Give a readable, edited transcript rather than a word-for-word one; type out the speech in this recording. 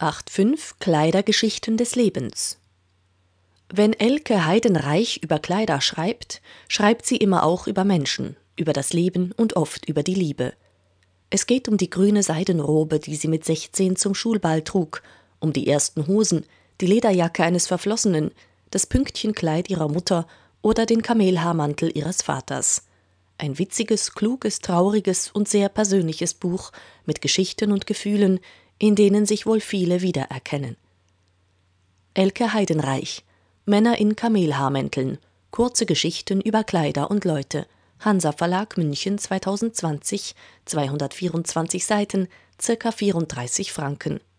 8.5 Kleidergeschichten des Lebens. Wenn Elke Heidenreich über Kleider schreibt, schreibt sie immer auch über Menschen, über das Leben und oft über die Liebe. Es geht um die grüne Seidenrobe, die sie mit 16 zum Schulball trug, um die ersten Hosen, die Lederjacke eines Verflossenen, das Pünktchenkleid ihrer Mutter oder den Kamelhaarmantel ihres Vaters. Ein witziges, kluges, trauriges und sehr persönliches Buch mit Geschichten und Gefühlen, in denen sich wohl viele wiedererkennen. Elke Heidenreich. Männer in Kamelhaarmänteln. Kurze Geschichten über Kleider und Leute. Hansa Verlag München 2020, 224 Seiten, ca. 34 Franken.